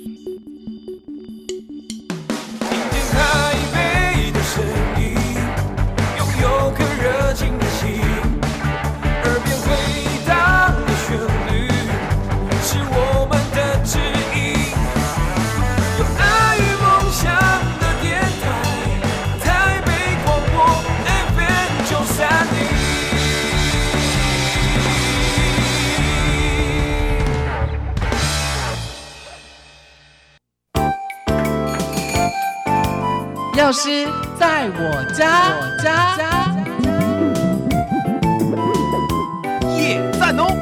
台北的声音，拥有颗热情的心，耳边回荡的旋律，是我们的指引。有爱与梦想的电台，台北广播 FM930。 药师在我家， 耶，赞哦！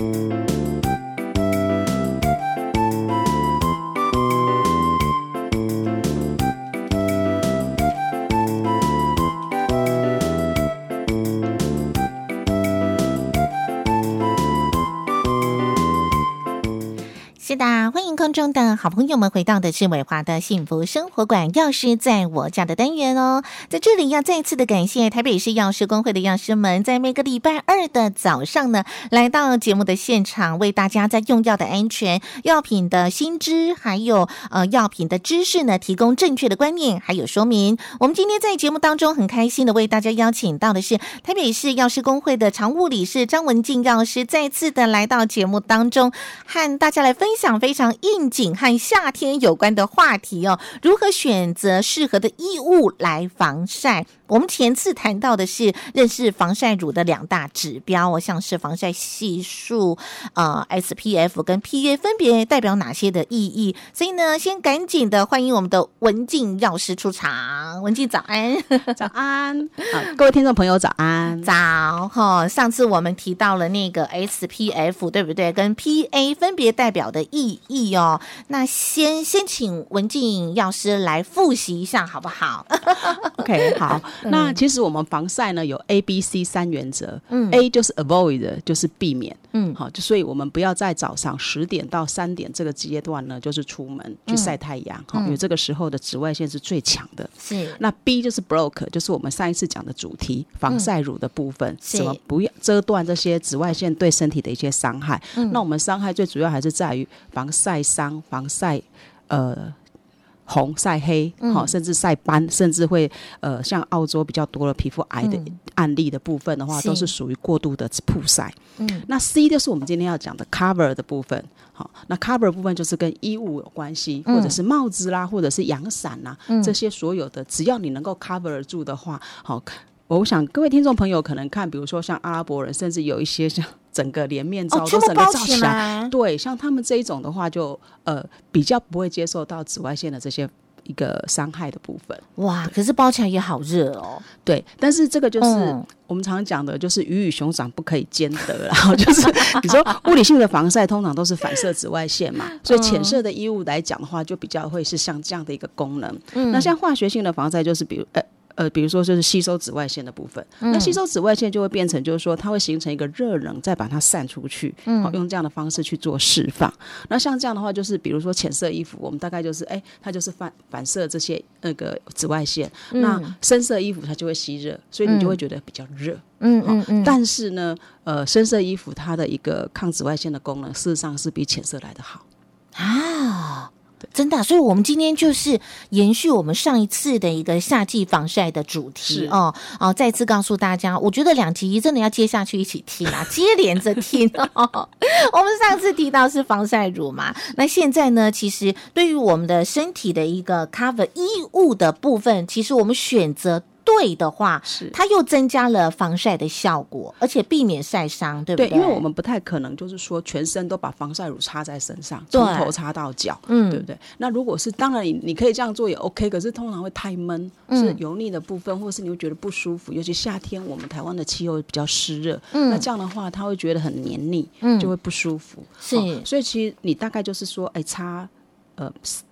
是的，欢迎空中的好朋友们回到的是伟华的幸福生活馆，药师在我家的单元哦。在这里要再一次的感谢台北市药师公会的药师们，在每个礼拜二的早上呢，来到节目的现场，为大家在用药的安全、药品的新知，还有药品的知识呢，提供正确的观念还有说明。我们今天在节目当中很开心的为大家邀请到的是台北市药师公会的常务理事张文静药师，再次的来到节目当中，和大家来分享非常应景和夏天有关的话题哦，如何选择适合的衣物来防晒。我们前次谈到的是认识防晒乳的两大指标，像是防晒系数SPF 跟 PA 分别代表哪些的意义，所以呢先赶紧的欢迎我们的文静药师出场。文静早安。 早安各位听众朋友早安。 早上次我们提到了那个 SPF 对不对，跟 PA 分别代表的意义哦，那先请文静药师来复习一下好不好？ OK 好，那其实我们防晒呢有 ABC 3原则，A 就是 avoid 就是避免，好，所以我们不要在早上10点到3点这个阶段呢就是出门去晒太阳，因为这个时候的紫外线是最强的。 是。 那 B 就是 block 就是我们上一次讲的主题，防晒乳的部分，怎么不要遮断这些紫外线对身体的一些伤害。那我们伤害最主要还是在于防晒伤、防晒红、晒黑，甚至晒斑，甚至会像澳洲比较多的皮肤癌的案例的部分的话，都是属于过度的曝晒。那 C 就是我们今天要讲的 cover 的部分。好，那 cover 的部分就是跟衣物有关系，或者是帽子啦，或者是阳伞啦，这些所有的只要你能够 cover 住的话，好。我想各位听众朋友可能看，比如说像阿拉伯人，甚至有一些像整个连面罩都整个罩起来，对，像他们这一种的话就比较不会接受到紫外线的这些一个伤害的部分。 哇，可是包起来也好热哦。 对，但是这个就是我们常常讲的，就是鱼与熊掌不可以兼得，然后就是你说物理性的防晒通常都是反射紫外线嘛，所以浅色的衣物来讲的话，就比较会是像这样的一个功能。那像化学性的防晒就是比如说就是吸收紫外线的部分，那吸收紫外线就会变成就是说它会形成一个热能，再把它散出去，用这样的方式去做释放。那像这样的话，就是比如说浅色衣服，我们大概就是它就是反射这些那个紫外线，那深色衣服它就会吸热，所以你就会觉得比较热。但是呢，深色衣服它的一个抗紫外线的功能，事实上是比浅色来得好啊。真的，所以我们今天就是延续我们上一次的一个夏季防晒的主题再次告诉大家，我觉得2集真的要接下去一起听啊，接连着听哦。我们上次提到是防晒乳嘛，那现在呢，其实对于我们的身体的一个 cover 衣物的部分，其实我们选择对的话，它又增加了防晒的效果，而且避免晒伤，对不对？ 对，因为我们不太可能就是说全身都把防晒乳擦在身上，从头擦到脚，对不对？那如果是当然你可以这样做也 OK， 可是通常会太闷，是油腻的部分，或是你会觉得不舒服，尤其夏天我们台湾的气候比较湿热，那这样的话他会觉得很黏腻，就会不舒服。是，所以其实你大概就是说，擦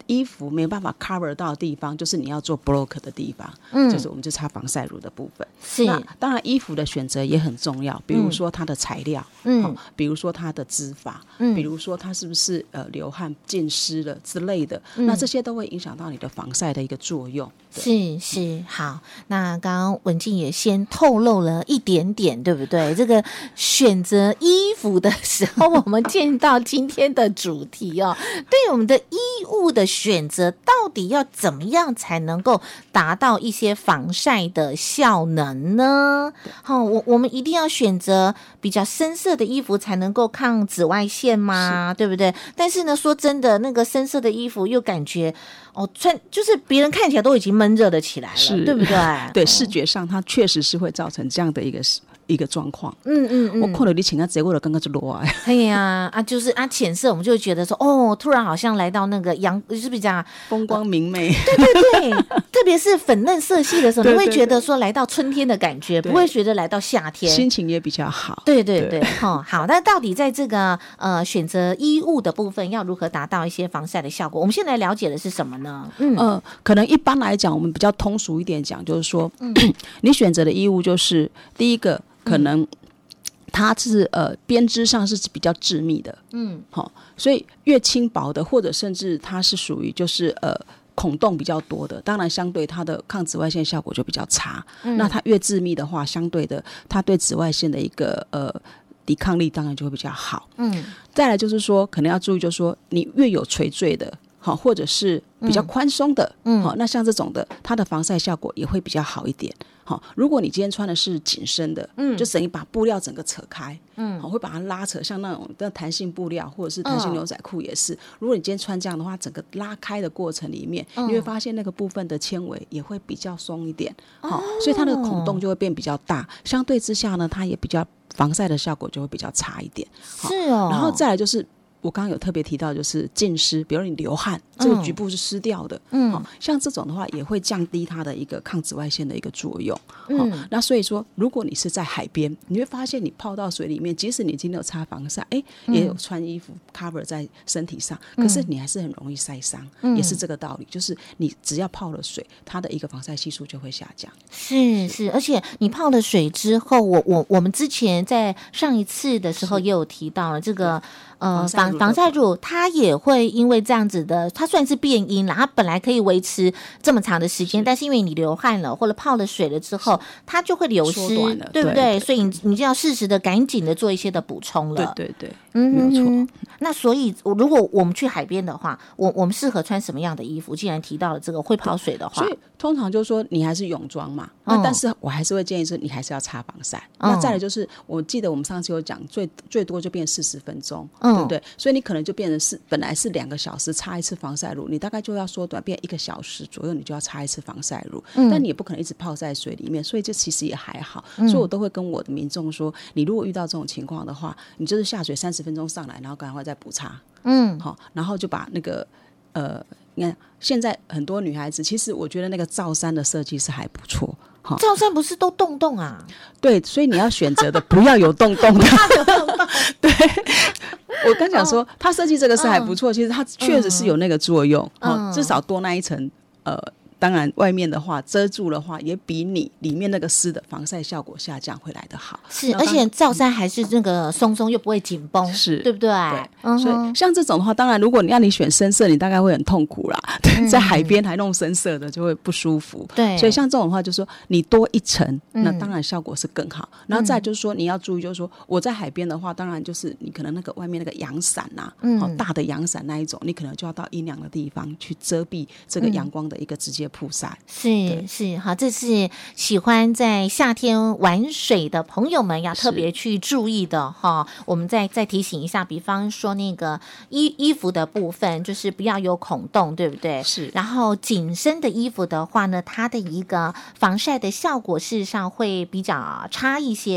衣服没有办法 cover 到的地方，就是你要做 block 的地方，就是我们就擦防晒乳的部分。 是， 那当然衣服的选择也很重要，比如说它的材料，比如说它的织法，比如说它是不是流汗浸湿了之类的，那这些都会影响到你的防晒的一个作用。 是好，那刚刚文静也先透露了一点点，对不对？这个选择衣服的时候，我们见到今天的主题哦，对我们的衣物的选择，到底要怎么样才能够达到一些防晒的效能呢？我们一定要选择比较深色的衣服才能够抗紫外线吗？对不对？但是呢，说真的，那个深色的衣服又感觉穿就是别人看起来都已经闷热的起来了，对不对？ 对，视觉上它确实是会造成这样的一个状况。我看到你请他直接为了刚刚就落来。 哎呀就是浅色，我们就会觉得说突然好像来到那个是不是这样风光明媚？ 对，特别是粉嫩色系的时候，你会觉得说来到春天的感觉，不会觉得来到夏天， 心情也比较好。 对，好，那到底在这个选择衣物的部分，要如何达到一些防晒的效果？我们现在了解的是什么呢？ 可能一般来讲，我们比较通俗一点讲，就是说，你选择的衣物就是第一个，可能它是编织上是比较致密的，所以越轻薄的，或者甚至它是属于就是孔洞比较多的，当然相对它的抗紫外线效果就比较差。那它越致密的话，相对的它对紫外线的一个抵抗力当然就会比较好。再来就是说，可能要注意，就是说你越有垂坠的。或者是比较宽松的，那像这种的，它的防晒效果也会比较好一点。如果你今天穿的是紧身的，就等于把布料整个扯开，会把它拉扯，像那种的弹性布料或者是弹性牛仔裤也是。如果你今天穿这样的话，整个拉开的过程里面，你会发现那个部分的纤维也会比较松一点，所以它的孔洞就会变比较大。相对之下呢，它也比较防晒的效果就会比较差一点。 是哦， 然后再来就是。我刚刚有特别提到，就是浸湿，比如你流汗，这个局部是湿掉的，像这种的话也会降低它的一个抗紫外线的一个作用。那所以说，如果你是在海边，你会发现你泡到水里面，即使你今天有擦防晒，也有穿衣服 cover 在身体上，可是你还是很容易晒伤，也是这个道理。就是你只要泡了水，它的一个防晒系数就会下降。 是，而且你泡了水之后，我们之前在上一次的时候也有提到了这个。防晒乳它也会因为这样子的，它算是变阴了。它本来可以维持这么长的时间，但是因为你流汗了或者泡了水了之后，它就会流失，对不对？所以你就要适时的赶紧的做一些的补充了。 对，没有错。 那所以如果我们去海边的话，我们适合穿什么样的衣服？既然提到了这个会泡水的话， 所以通常就是说你还是泳装嘛，那但是我还是会建议说你还是要擦防晒。那再来就是，我记得我们上次有讲，最多就变40分钟。对不对？所以你可能就变成是本来是2个小时擦一次防晒乳，你大概就要缩短变1个小时左右，你就要擦一次防晒乳。但你也不可能一直泡在水里面，所以这其实也还好。所以我都会跟我的民众说，你如果遇到这种情况的话，你就是下水30分钟上来，然后赶快再补擦。然后就把那个你看现在很多女孩子，其实我觉得那个罩衫的设计是还不错。 罩衫不是都洞洞啊？ 对，所以你要选择的不要有洞洞的。对，我刚讲说，它设计这个是还不错，其实它确实是有那个作用，至少多那一层当然外面的话遮住的话，也比你里面那个湿的防晒效果下降会来得好。 是，而且罩衫还是那个松松又不会紧绷， 是， 对不对？ 对，所以像这种的话，当然如果你让你选深色，你大概会很痛苦啦。在海边还弄深色的就会不舒服。 对， 所以像这种的话，就是说你多一层，那当然效果是更好。然后再就是说你要注意，就是说我在海边的话，当然就是你可能那个外面那个阳伞啊，大的阳伞那一种，你可能就要到阴凉的地方去遮蔽这个阳光的一个直接曝晒。 是好，这是喜欢在夏天玩水的朋友们要特别去注意的哈。我们再提醒一下，比方说那个衣服的部分，就是不要有孔洞，对不对？ 是。 然后紧身的衣服的话呢，它的一个防晒的效果事实上会比较差一些。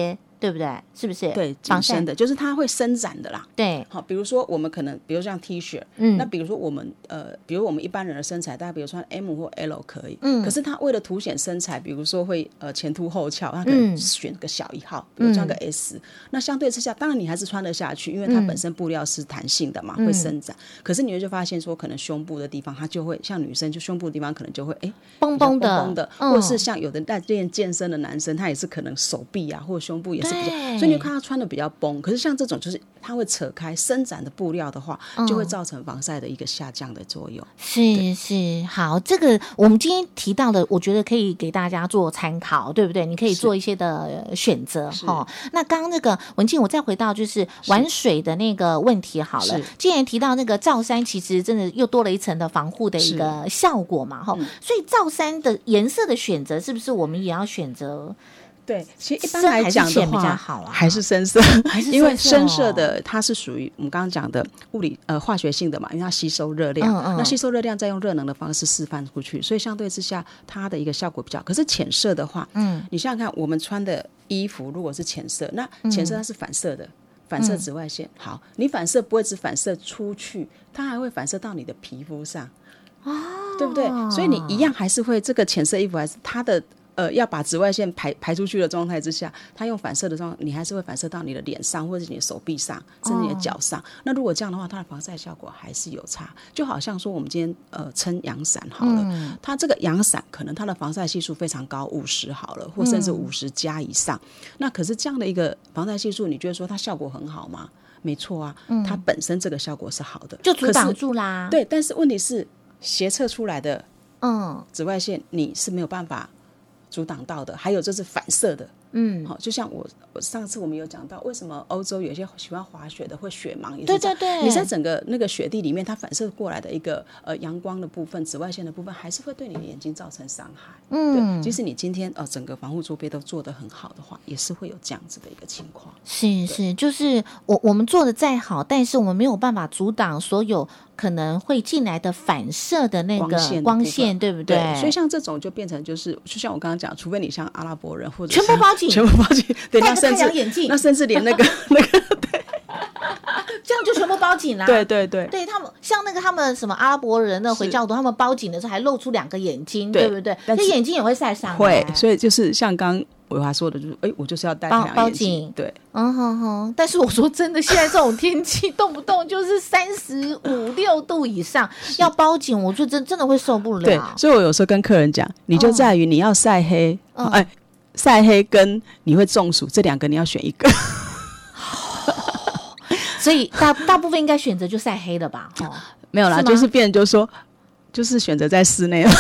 对不对？是不是？ 对，紧身的，就是它会伸展的啦。 对， 好，比如说我们可能，比如像 T 恤，那比如说我们比如我们一般人的身材，大概比如穿 M 或 L 可以，可是它为了凸显身材，比如说会前凸后翘，它可能选个小1号，比如穿个 S，那相对之下，当然你还是穿得下去，因为它本身布料是弹性的嘛，会伸展。可是你就发现说，可能胸部的地方，它就会像女生，就胸部的地方可能就会绷绷的， 或者是像有的在练健身的男生，他也是可能手臂啊或者胸部也是比较，所以你就看他穿的比较绷。可是像这种就是它会扯开伸展的布料的话，就会造成防晒的一个下降的作用。 是，好，这个我们今天提到的，我觉得可以给大家做参考，对不对？你可以做一些的选择哈。那刚刚那个文静，我再回到就是玩水的那个问题好了。既然提到那个罩衫，其实真的又多了一层的防护的一个效果嘛，哈。所以罩衫的颜色的选择，是不是我们也要选择？ 对，其实一般来讲的话，还是深色，因为深色的它是属于我们刚刚讲的物理化学性的嘛，因为它吸收热量，那吸收热量再用热能的方式释放出去，所以相对之下它的一个效果比较。可是浅色的话，你想想看，我们穿的衣服如果是浅色，那浅色它是反射的。反射紫外线，好，你反射不会只反射出去，它还会反射到你的皮肤上，对不对？所以你一样还是会这个浅色衣服还是它的要把紫外线排出去的状态之下，它用反射的状态，你还是会反射到你的脸上或者是你的手臂上，甚至你的脚上。那如果这样的话，它的防晒效果还是有差。就好像说我们今天撑阳伞好了，它这个阳伞可能它的防晒系数非常高，50好了，或甚至50加以上。那可是这样的一个防晒系数，你觉得说它效果很好吗？没错啊，它本身这个效果是好的， 就阻挡住啦。 对，但是问题是斜侧出来的紫外线你是没有办法阻挡到的，还有这是反射的。好，就像我上次我们有讲到，为什么欧洲有些喜欢滑雪的会雪盲，也是这样。对，你在整个那个雪地里面，它反射过来的一个阳光的部分、紫外线的部分，还是会对你的眼睛造成伤害。对，即使你今天整个防护周边都做得很好的话，也是会有这样子的一个情况。 是，就是我们做的再好，但是我们没有办法阻挡所有可能会进来的反射的那个光线，对不对？ 对，所以像这种就变成就像我刚刚讲，除非你像阿拉伯人或者全部包紧， 对， 戴个太阳眼镜， 那甚至连那个对， 这样就全部包紧啦。 对， 他们像那个他们什么阿拉伯人的回教徒，他们包紧的时候还露出2个眼睛，对不对？那眼睛也会晒伤。 会，所以就是像刚伟华说的，就是我就是要戴太阳眼镜，对， 但是我说真的，现在这种天气，动不动就是35、6度以上，要包紧，我就真的会受不了。 对，所以我有时候跟客人讲，你就在于你要晒黑，晒黑跟你会中暑这2个你要选一个。 所以大部分应该选择就晒黑了吧？ 没有啦，就是变成就是说，就是选择在室内了。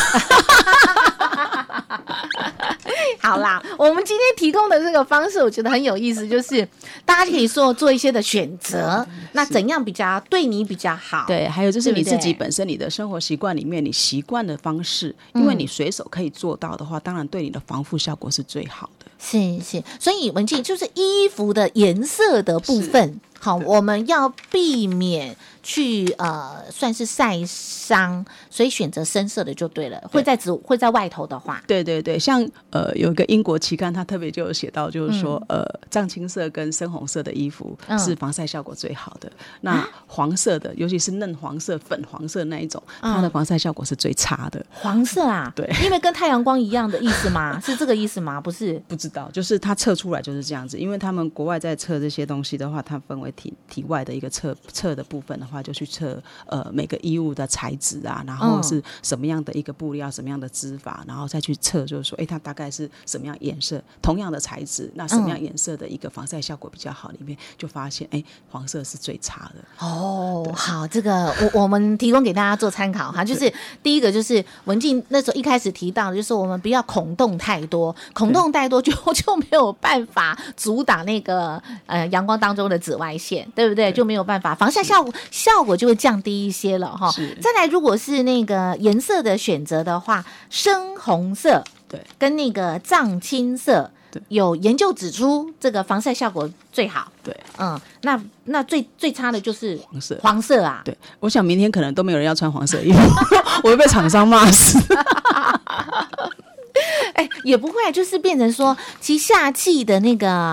好啦，我们今天提供的这个方式我觉得很有意思，就是大家可以做一些的选择，那怎样比较对你比较好？ 对，还有就是你自己本身你的生活习惯里面你习惯的方式，因为你随手可以做到的话，当然对你的防护效果是最好的。 是，所以文静就是衣服的颜色的部分，好，我们要避免去算是晒伤，所以选择深色的就对了。会在外头的话， 对，像有一个英国期刊，它特别就有写到，就是说藏青色跟深红色的衣服是防晒效果最好的。那黄色的，尤其是嫩黄色、粉黄色那一种，它的防晒效果是最差的。 黄色啊， 对， 因为跟太阳光一样的意思吗？是这个意思吗？不是， 不知道，就是它测出来就是这样子。因为他们国外在测这些东西的话，它分为体外的一个测的部分的话，就去测每个衣物的材质啊，然后是什么样的一个布料、什么样的织法，然后再去测，就是说，它大概是什么样颜色，同样的材质，那什么样颜色的一个防晒效果比较好，里面就发现，黄色是最差的。 好，这个我们提供给大家做参考哈，就是第一个就是文静那时候一开始提到的，就是我们不要孔洞太多，孔洞太多就没有办法阻挡那个阳光当中的紫外线，对不对？就没有办法防晒效果就会降低一些了哈。再来，如果是那个颜色的选择的话，深红色对跟那个藏青色，有研究指出这个防晒效果最好。 对， 那最差的就是黄色啊。 对，我想明天可能都没有人要穿黄色衣服，我会被厂商骂死。 也不会，就是变成说，其实夏季的那个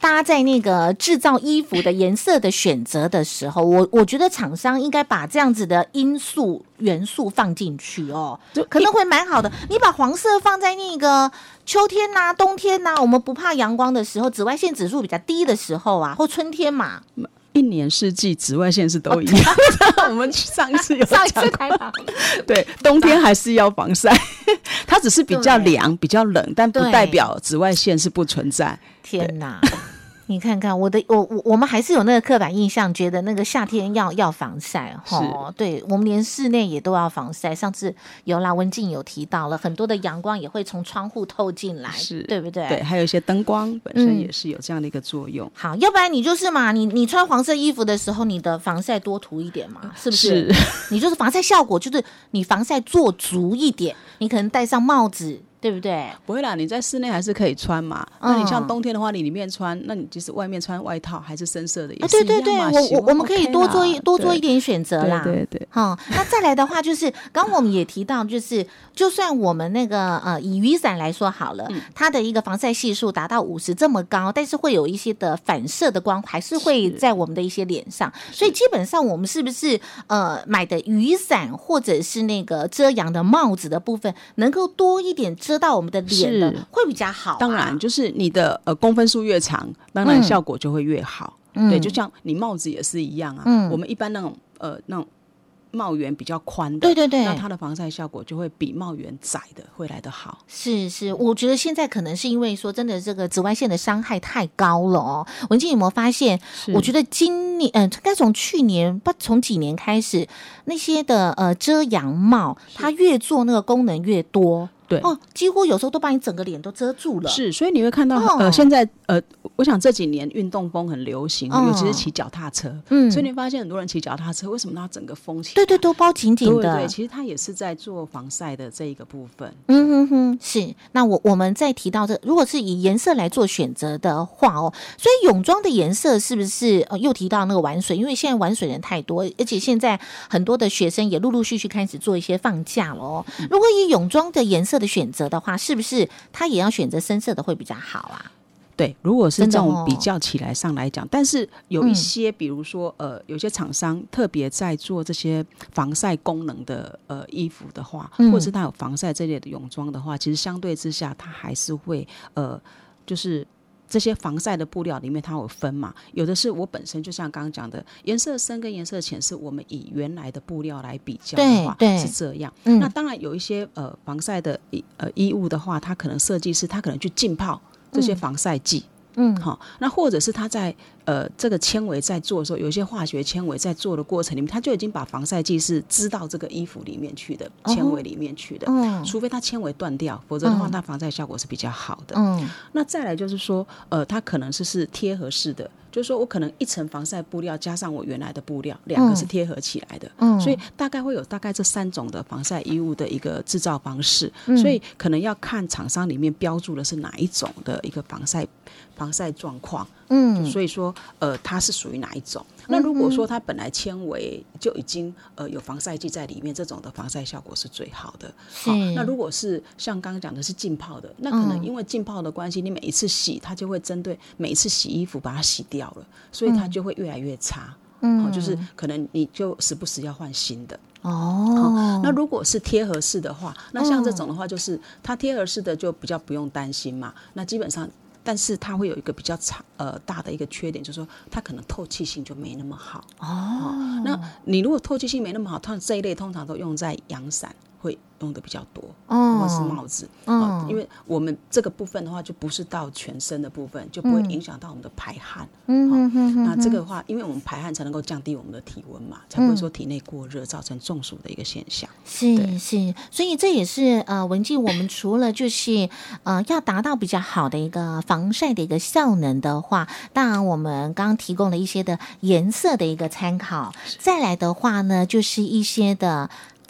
大家在那个制造衣服的颜色的选择的时候，我觉得厂商应该把这样子的因素元素放进去哦，可能会蛮好的。你把黄色放在那个秋天啊、冬天啊，我们不怕阳光的时候，紫外线指数比较低的时候啊，或春天嘛。 一年四季紫外线是都一样的。我们上一次有讲过，对，冬天还是要防晒，它只是比较凉、比较冷，但不代表紫外线是不存在。 天哪！你看看我们还是有那个刻板印象，觉得那个夏天要防晒哦。对，我们连室内也都要防晒。上次有啦，文静有提到了，很多的阳光也会从窗户透进来，是对不对？ 对，还有一些灯光本身也是有这样的一个作用。 好，要不然你就是嘛，你穿黄色衣服的时候，你的防晒多涂一点嘛，是不是？你就是防晒效果，就是你防晒做足一点，你可能戴上帽子。对不对？ 不会啦，你在室内还是可以穿嘛。那你像冬天的话，你里面穿，那你即使外面穿外套还是深色的也是一样嘛。 对，我们可以多做一点选择啦。 对。 那再来的话，就是刚刚我们也提到，就是就算我们那个以雨伞来说好了，它的一个防晒系数达到50这么高，但是会有一些的反射的光还是会在我们的一些脸上，所以基本上我们是不是买的雨伞或者是那个遮阳的帽子的部分，能够多一点遮到我们的脸的会比较好。 当然，就是你的公分数越长，当然效果就会越好。对，就像你帽子也是一样啊。我们一般那种帽檐比较宽的，对，那它的防晒效果就会比帽檐窄的会来得好。 是，我觉得现在可能是因为说真的这个紫外线的伤害太高了哦。文静有没有发现？我觉得今年应该从去年不从几年开始，那些的遮阳帽，它越做那个功能越多。 对几乎有时候都把你整个脸都遮住了。 是，所以你会看到现在我想这几年运动风很流行，尤其是骑脚踏车。所以你发现很多人骑脚踏车，为什么它整个封起来？ 对，都包紧紧的。 对，其实它也是在做防晒的这一个部分。 是。那我们再提到如果是以颜色来做选择的话哦，所以泳装的颜色是不是又提到那个玩水？因为现在玩水人太多，而且现在很多的学生也陆陆续续开始做一些放假了哦。如果以泳装的颜色的选择的话，是不是他也要选择深色的会比较好啊？ 对，如果是这种比较起来上来讲，但是有一些比如说有些厂商特别在做这些防晒功能的衣服的话，或者是它有防晒这类的泳装的话，其实相对之下它还是会就是这些防晒的布料里面它有分嘛，有的是我本身就像刚刚讲的颜色深跟颜色浅是我们以原来的布料来比较的话是这样。那当然有一些防晒的衣物的话，它可能设计师他可能去浸泡这些防晒剂。那或者是他在这个纤维在做的时候，有一些化学纤维在做的过程里面，他就已经把防晒剂是织到这个衣服里面去的，纤维里面去的。除非它纤维断掉，否则的话，它防晒效果是比较好的。那再来就是说，它可能是贴合式的，就是说我可能一层防晒布料加上我原来的布料，两个是贴合起来的。所以大概会有大概这3种的防晒衣物的一个制造方式。所以可能要看厂商里面标注的是哪一种的一个防晒状况。所以说它是属于哪一种。那如果说它本来纤维就已经有防晒剂在里面，这种的防晒效果是最好的。那如果是像刚刚讲的是浸泡的，那可能因为浸泡的关系，你每一次洗它就会针对每一次洗衣服把它洗掉了，所以它就会越来越差。就是可能你就时不时要换新的。那如果是贴合式的话，那像这种的话，就是它贴合式的就比较不用担心嘛。那基本上但是它会有一个比较大的一个缺点，就是说它可能透气性就没那么好。那你如果透气性没那么好，它这一类通常都用在阳伞会用的比较多，或是帽子。因为我们这个部分的话就不是到全身的部分，就不会影响到我们的排汗。那这个的话，因为我们排汗才能够降低我们的体温嘛，才不会说体内过热造成中暑的一个现象。 是，所以这也是文静我们除了就是要达到比较好的一个防晒的一个效能的话，当然我们刚刚提供了一些的颜色的一个参考，再来的话呢就是一些的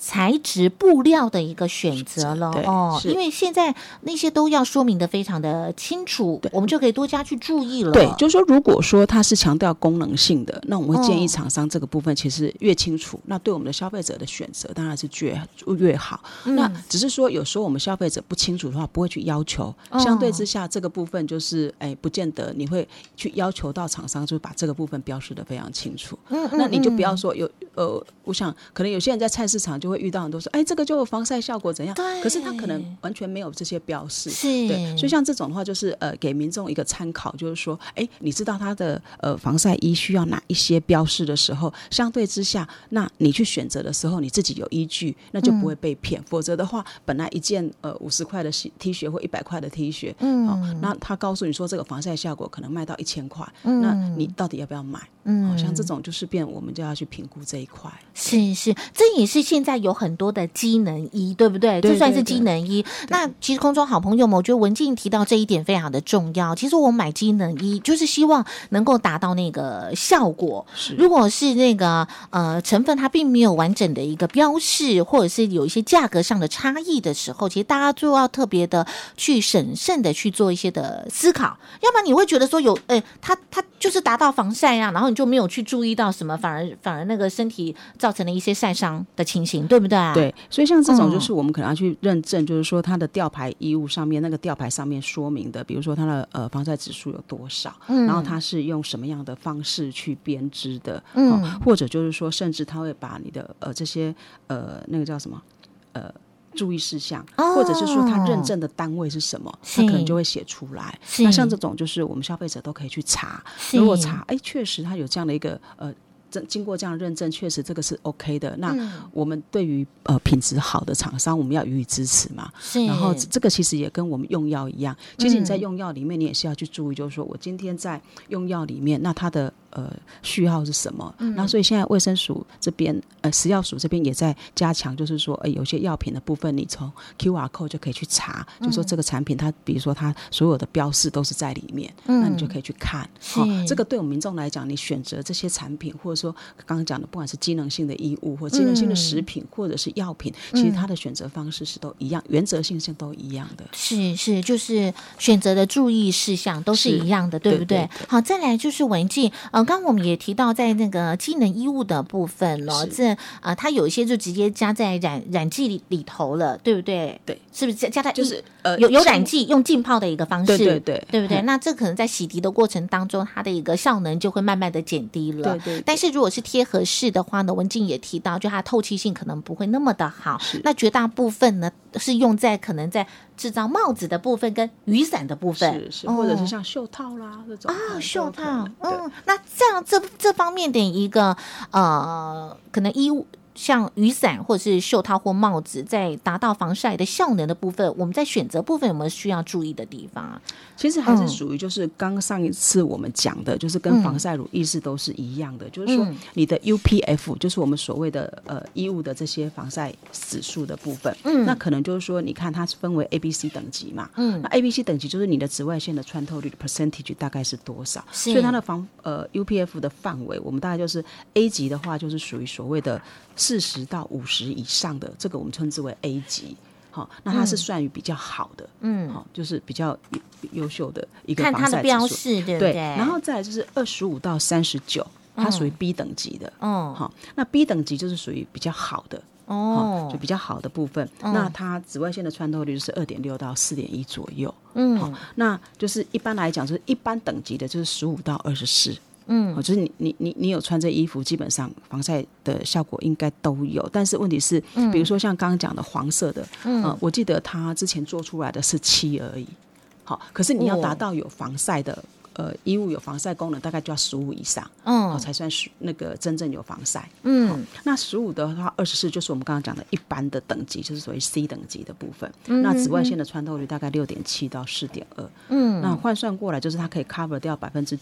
材质布料的一个选择了因为现在那些都要说明的非常的清楚，我们就可以多加去注意了。 对，就是说如果说它是强调功能性的，那我们会建议厂商这个部分其实越清楚，那对我们的消费者的选择当然是越好。那只是说有时候我们消费者不清楚的话，不会去要求，相对之下这个部分就是不见得你会去要求到厂商，就是把这个部分标示的非常清楚。那你就不要说我想可能有些人在菜市场就会遇到很多说这个就有防晒效果怎样，可是他可能完全没有这些标示。对，所以像这种的话就是给民众一个参考，就是说你知道他的防晒衣需要哪一些标示的时候，相对之下那你去选择的时候你自己有依据，那就不会被骗。否则的话本来一件50块的 T 恤或100块的 T 恤那他告诉你说这个防晒效果可能卖到1000块那你到底要不要买？像这种就是变我们就要去评估这一块。 是，这也是现在有很多的机能衣，对不对？这算是机能衣。那其实空中好朋友们，我觉得文静提到这一点非常的重要。其实我买机能衣就是希望能够达到那个效果。如果是那个成分它并没有完整的一个标示，或者是有一些价格上的差异的时候，其实大家就要特别的去审慎的去做一些的思考，要不然你会觉得说它就是达到防晒啊，然后你就没有去注意到什么，反而那个身体造成了一些晒伤的情形，对不对？ 对，所以像这种就是我们可能要去认证，就是说它的吊牌衣物上面那个吊牌上面说明的，比如说它的防晒指数有多少，然后它是用什么样的方式去编织的，或者就是说甚至它会把你的这些那个叫什么注意事项，或者是说它认证的单位是什么，它可能就会写出来。那像这种就是我们消费者都可以去查，如果查确实它有这样的一个经过这样的认证，确实这个是 OK 的。那我们对于品质好的厂商，我们要予以支持嘛。然后这个其实也跟我们用药一样，其实你在用药里面，你也是要去注意，就是说我今天在用药里面，那它的序号是什么？那所以现在卫生署这边食药署这边也在加强，就是说有些药品的部分，你从 QR code 就可以去查，就说这个产品它比如说它所有的标示都是在里面，那你就可以去看。这个对我们民众来讲，你选择这些产品，或者说刚刚讲的不管是机能性的衣物或机能性的食品，或者是药品，其实它的选择方式是都一样，原则性是都一样的。是，就是选择的注意事项都是一样的，对不对？好，再来就是文静，刚刚我们也提到在那个机能衣物的部分它有一些就直接加在染剂里头了，对不对？对，是不是加在就是有染剂用浸泡的一个方式，对不对？那这可能在洗涤的过程当中，它的一个效能就会慢慢的减低了。对。但是如果是贴合式的话呢，文静也提到，就它的透气性可能不会那么的好。那绝大部分呢是用在可能在制造帽子的部分跟雨伞的部分，是或者是像袖套啦这种袖套。那这样这方面的一个可能衣物。像雨伞或者是袖套或帽子，在达到防晒的效能的部分，我们在选择部分有没有需要注意的地方啊？其实还是属于就是刚上一次我们讲的，就是跟防晒乳意思都是一样的，就是说你的 UPF 就是我们所谓的衣物的这些防晒指数的部分，那可能就是说你看它是分为 ABC 等级嘛，那 ABC 等级就是你的紫外线的穿透率的 percentage 大概是多少，所以它的UPF 的范围，我们大概就是 A 级的话就是属于所谓的40到50以上的，这个我们称之为 A 级。那它是算于比较好的，就是比较优秀的一个防晒指数，看它的标示，对不对？然后再来就是25到39，它属于 B 等级的，那 B 等级就是属于比较好的，就比较好的部分。那它紫外线的穿透率就是2.6到4.1左右，那就是一般来讲，就是一般等级的就是15到24。就是你有穿这衣服，基本上防晒的效果应该都有。但是问题是，比如说像刚刚讲的黄色的，我记得它之前做出来的是7而已。好，可是你要达到有防晒的衣物有防晒功能，大概就要15以上，才算是那个真正有防晒。那15的话，24就是我们刚刚讲的一般的等级，就是属于 C 等级的部分。那紫外线的穿透率大概6.7到4.2。那换算过来就是它可以 cover 掉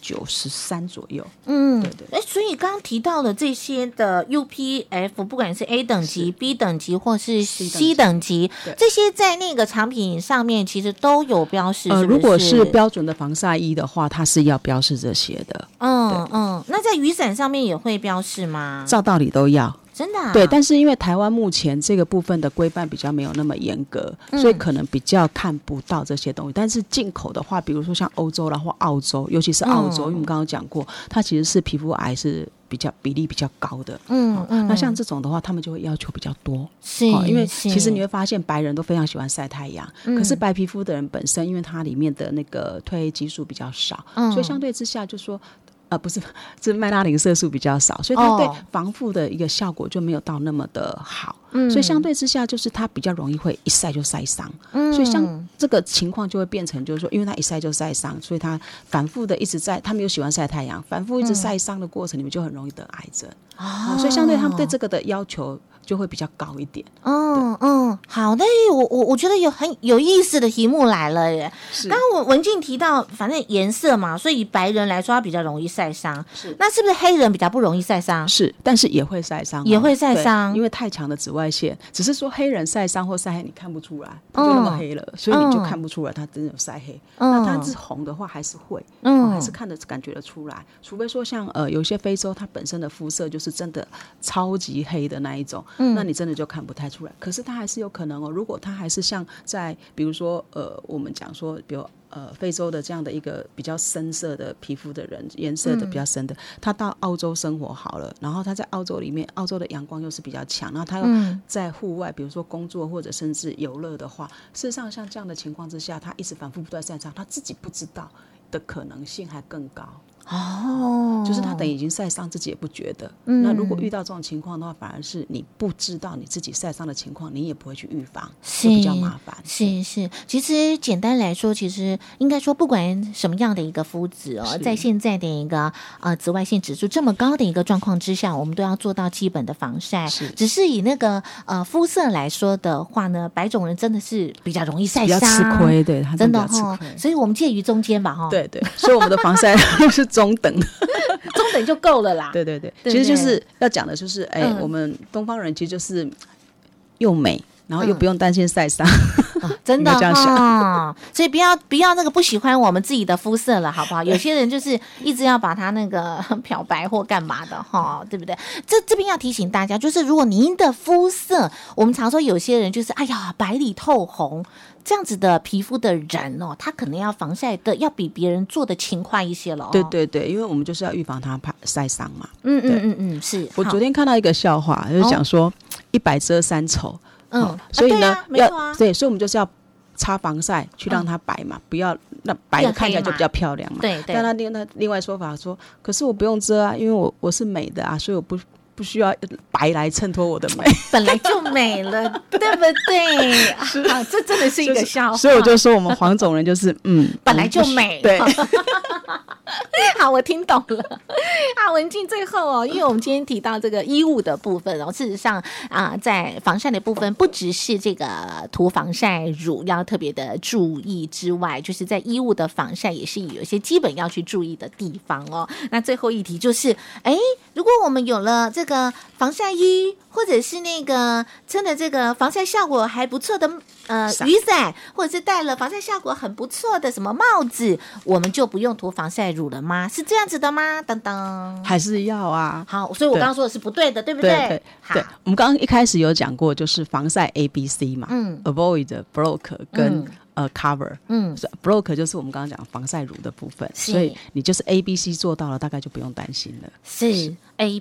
93%左右。对。 所以刚刚提到的这些的 UPF， 不管是 A 等级、B 等级或是 C 等级，这些在那个产品上面其实都有标示，是不是？ 如果是标准的防晒衣的话，它是要标示这些的。 那在雨伞上面也会标示吗？ 照道理都要。 真的啊？ 对，但是因为台湾目前这个部分的规范比较没有那么严格，所以可能比较看不到这些东西。但是进口的话，比如说像欧洲啦或澳洲，尤其是澳洲，因为我们刚刚讲过，它其实是皮肤癌是比例比较高的。那像这种的话，他们就会要求比较多。 是， 因为其实你会发现白人都非常喜欢晒太阳，可是白皮肤的人本身，因为它里面的那个褪黑激素比较少，所以相对之下就说。不是，是麦拉宁色素比较少，所以它对防腐的一个效果就没有到那么的好。所以相对之下，就是它比较容易会一晒就晒伤。所以像这个情况就会变成，就是说，因为它一晒就晒伤，所以它反复的一直在，他们又喜欢晒太阳，反复一直晒伤的过程里面就很容易得癌症。所以相对他们对这个的要求就会比较高一点。 好的，我觉得很有意思的题目来了耶。刚刚文静提到，反正颜色嘛，所以白人来说他比较容易晒伤。那是不是黑人比较不容易晒伤？ 是，但是也会晒伤， 也会晒伤， 因为太强的紫外线。只是说黑人晒伤或晒黑你看不出来，就那么黑了，所以你就看不出来他真的有晒黑。那他是红的话还是会，还是感觉得出来。除非说像有些非洲，它本身的肤色就是真的超级黑的那一种，那你真的就看不太出来。可是它还是有可能哦，如果它还是像在比如说我们讲说，比如非洲的这样的一个比较深色的皮肤的人，颜色的比较深的，他到澳洲生活好了，然后他在澳洲里面，澳洲的阳光又是比较强，然后他又在户外，比如说工作或者甚至游乐的话，事实上像这样的情况之下，他一直反复不断晒伤，他自己不知道的可能性还更高。就是他等于已经晒伤，自己也不觉得。那如果遇到这种情况的话，反而是你不知道你自己晒伤的情况，你也不会去预防，就比较麻烦。 是，其实简单来说，其实应该说，不管什么样的一个肤质哦，在现在的一个紫外线指数这么高的一个状况之下，我们都要做到基本的防晒。只是以那个肤色来说的话呢，白种人真的是比较容易晒伤， 比较吃亏，对，他真的比较吃亏。 所以我们介于中间吧， 对，所以我们的防晒是中等的。 中等就够了啦。对， 其实就是要讲的就是，我们东方人其实就是又美，然后又不用担心晒伤。 真的这样想， 所以不要那个不喜欢我们自己的肤色了，好不好？有些人就是一直要把它那个漂白或干嘛的哈，对不对？这边要提醒大家，就是如果您的肤色，我们常说有些人就是哎呀白里透红。这样子的皮肤的人哦，他可能要防晒的要比别人做的勤快一些了哦。 对，因为我们就是要预防他晒伤嘛。 是。 我昨天看到一个笑话，就是讲说100遮3丑。所以呢， 没错啊， 对，所以我们就是要擦防晒去让它白嘛，不要那白的看起来就比较漂亮嘛。 对。 但他另外说法说，可是我不用遮啊，因为我是美的啊，所以我不需要白来衬托我的美， 本来就美了，对不对？这真的是一个笑话。 所以我就说我们黄种人就是本来就美。 对。 好，我听懂了。文静最后因为我们今天提到这个衣物的部分事实上在防晒的部分，不只是这个涂防晒乳要特别的注意之外，就是在衣物的防晒也是有一些基本要去注意的地方哦。那最后一题就是，如果我们有了这个防晒衣，或者是那个真的这个防晒效果还不错的雨伞，或者是戴了防晒效果很不错的什么帽子，我们就不用涂防晒乳了吗？是这样子的吗？等等， 还是要啊。 好，所以我刚刚说的是不对的，对不对？ 对，我们刚刚一开始有讲过，就是防晒 ABC 嘛，avoid、block 跟cover。block 就是我们刚刚讲防晒乳的部分，所以你就是 ABC 做到了，大概就不用担心了。 是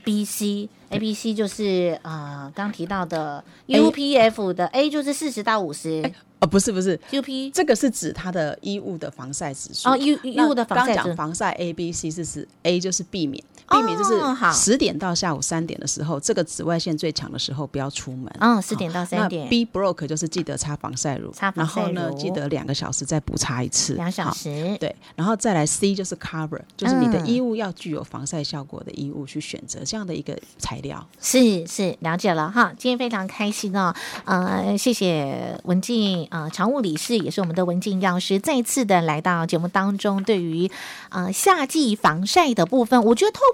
ABC 就是刚提到的 UPF 的 A 就是40到50。 不是 UP 这个是指它的衣物的防晒指数。 衣物的防晒指数。 刚讲防晒 ABC 是指 A 就是避免就是10点到下午3点的时候，这个紫外线最强的时候不要出门。10点到3点。那 B block 就是记得擦防晒乳，然后呢记得2个小时再补擦一次。 2小时。 对，然后再来 C 就是 cover， 就是你的衣物要具有防晒效果的衣物去选择这样的一个材料。 是了解了哈，今天非常开心哦，谢谢文静常务理事也是我们的文静药师再次的来到节目当中，对于夏季防晒的部分，我觉得透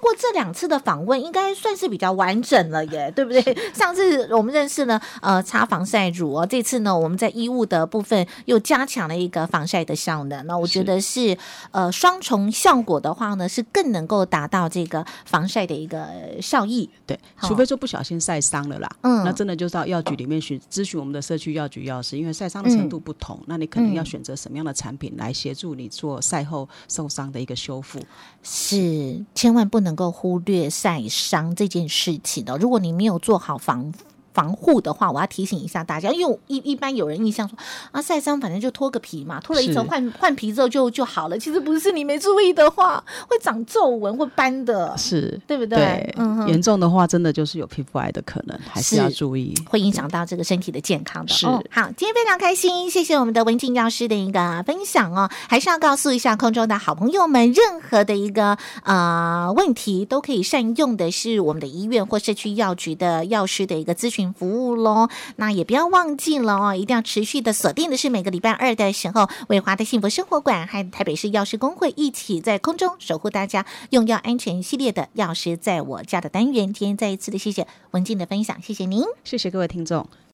过这2次的访问，应该算是比较完整了耶，对不对？上次我们认识了擦防晒乳哦，这次呢我们在衣物的部分又加强了一个防晒的效能，那我觉得是双重效果的话呢，是更能够达到这个防晒的一个效益。 对，除非说不小心晒伤了啦，那真的就是到药局里面咨询我们的社区药局药师，因为晒伤的程度不同，那你可能要选择什么样的产品来协助你做赛后受伤的一个修复。 是，千万不能够忽略晒伤这件事情的。如果你没有做好防护的话，我要提醒一下大家，因为一般有人印象说啊，晒伤反正就脱个皮嘛，脱了一层换皮之后就好了。其实不是，你没注意的话，会长皱纹或斑的， 是对不对？ 对，严重的话，真的就是有皮肤癌的可能，还是要注意， 会影响到这个身体的健康的。 是， 好，今天非常开心，谢谢我们的文静药师的一个分享哦。还是要告诉一下空中的好朋友们，任何的一个问题都可以善用的是我们的医院或社区药局的药师的一个咨询服务咯。那也不要忘记了哦，一定要持续的锁定的是每个礼拜2的时候，伟华的幸福生活馆和台北市药师公会一起在空中守护大家用药安全系列的药师在我家的单元。今天再一次的谢谢文静的分享，谢谢您， 谢谢各位听众。